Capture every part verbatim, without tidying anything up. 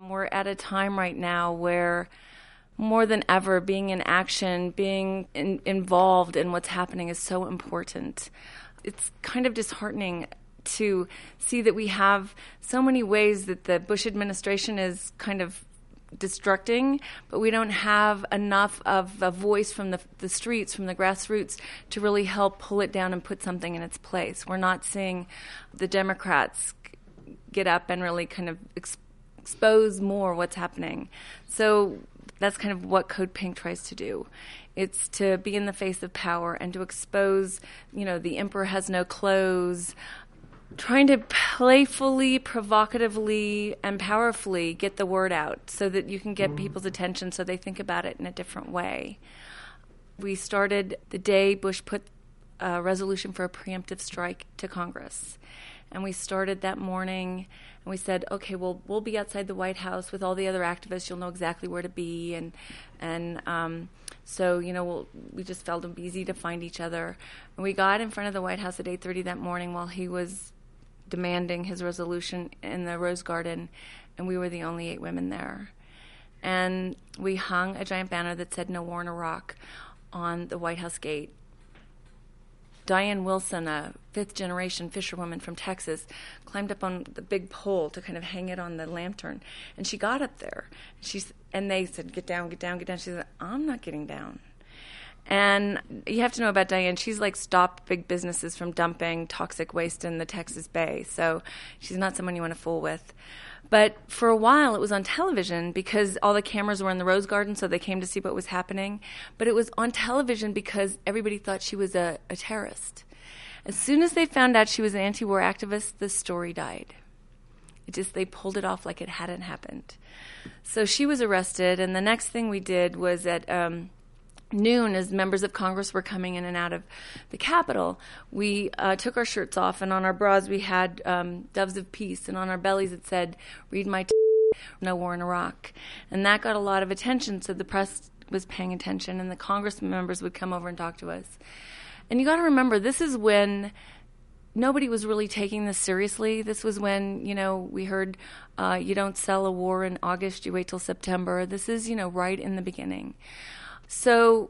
We're at a time right now where more than ever, being in action, being in, involved in what's happening is so important. It's kind of disheartening to see that we have so many ways that the Bush administration is kind of destructing, but we don't have enough of a voice from the, the streets, from the grassroots, to really help pull it down and put something in its place. We're not seeing the Democrats get up and really kind of ex- expose more what's happening. So that's kind of what Code Pink tries to do. It's to be in the face of power and to expose, you know, the emperor has no clothes, trying to playfully, provocatively, and powerfully get the word out so that you can get people's attention so they think about it in a different way. We started the day Bush put a resolution for a preemptive strike to Congress. And we started that morning, and we said, okay, well, we'll be outside the White House with all the other activists. You'll know exactly where to be. And and um, so, you know, we'll, we just felt it easy to find each other. And we got in front of the White House at eight thirty that morning while he was demanding his resolution in the Rose Garden, and we were the only eight women there. And we hung a giant banner that said, "No War in Iraq," on the White House gate. Diane Wilson, a fifth-generation fisherwoman from Texas, climbed up on the big pole to kind of hang it on the lantern. And she got up there. She's, and they said, "Get down, get down, get down." She said, "I'm not getting down." And you have to know about Diane. She's like stopped big businesses from dumping toxic waste in the Texas Bay. So she's not someone you want to fool with. But for a while, it was on television because all the cameras were in the Rose Garden, so they came to see what was happening. But it was on television because everybody thought she was a, a terrorist. As soon as they found out she was an anti-war activist, the story died. It just, they pulled it off like it hadn't happened. So she was arrested, and the next thing we did was at um, noon, as members of Congress were coming in and out of the Capitol, we uh, took our shirts off, and on our bras we had um, doves of peace, and on our bellies it said, "Read my t- no war in Iraq." And that got a lot of attention, so the press was paying attention, and the Congress members would come over and talk to us. And you got to remember, this is when nobody was really taking this seriously. This was when, you know, we heard uh, you don't sell a war in August, you wait till September. This is, you know, right in the beginning. So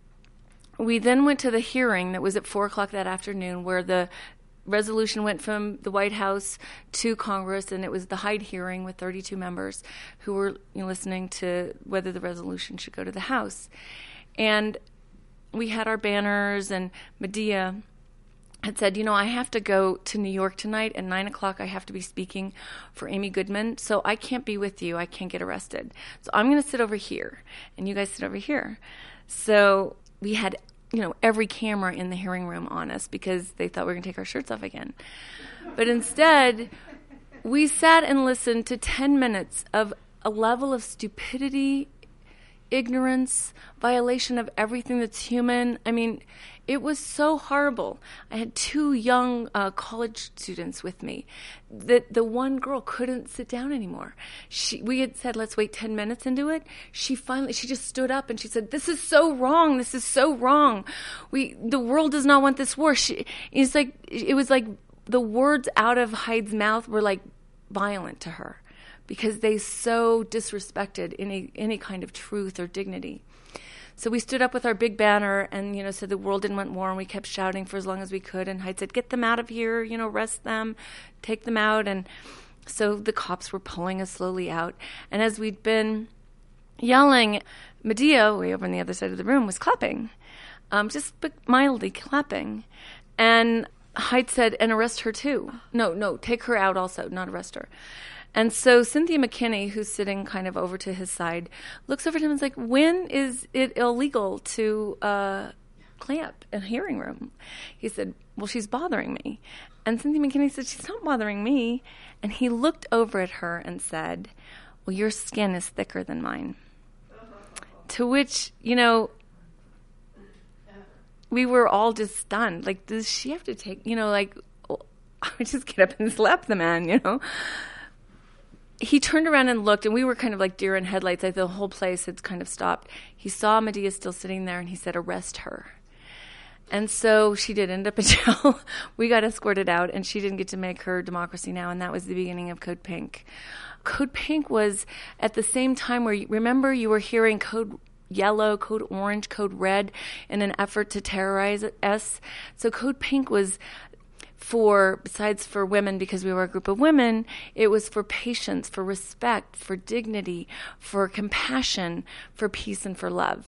we then went to the hearing that was at four o'clock that afternoon, where the resolution went from the White House to Congress, and it was the Hyde hearing with thirty-two members who were, you know, listening to whether the resolution should go to the House. And we had our banners, and Medea had said, you know, I have to go to New York tonight at nine o'clock. I have to be speaking for Amy Goodman, so I can't be with you. I can't get arrested. So I'm going to sit over here, and you guys sit over here. So we had, you know, every camera in the hearing room on us because they thought we were going to take our shirts off again. But instead, we sat and listened to ten minutes of a level of stupidity, ignorance, violation of everything that's human. I mean, it was so horrible. I had two young uh, college students with me. The, the one girl couldn't sit down anymore. She, we had said, let's wait ten minutes into it. She finally, she just stood up and she said, "This is so wrong. This is so wrong. We, the world does not want this war." She, it's like, it was like the words out of Hyde's mouth were like violent to her, because they so disrespected any any kind of truth or dignity. So we stood up with our big banner and, you know, said the world didn't want war, and we kept shouting for as long as we could. And Hyde said, "Get them out of here, you know, arrest them, take them out." And so the cops were pulling us slowly out. And as we'd been yelling, Medea, way over on the other side of the room, was clapping, um, just but mildly clapping. And Hyde said, "And arrest her too." No, no, take her out also, not arrest her. And so Cynthia McKinney, who's sitting kind of over to his side, looks over to him and is like, "When is it illegal to uh, clamp in a hearing room?" He said, "Well, she's bothering me." And Cynthia McKinney said, "She's not bothering me." And he looked over at her and said, "Well, your skin is thicker than mine." To which, you know, we were all just stunned. Like, does she have to take, you know, like, oh, I would just get up and slap the man, you know? He turned around and looked, and we were kind of like deer in headlights. Like the whole place had kind of stopped. He saw Medea still sitting there, and he said, "Arrest her." And so she did end up in jail. We got escorted out, and she didn't get to make her Democracy Now!, and that was the beginning of Code Pink. Code Pink was at the same time where, you, remember, you were hearing Code Yellow, Code Orange, Code Red in an effort to terrorize us. So Code Pink was for, besides for women, because we were a group of women, it was for patience, for respect, for dignity, for compassion, for peace, and for love.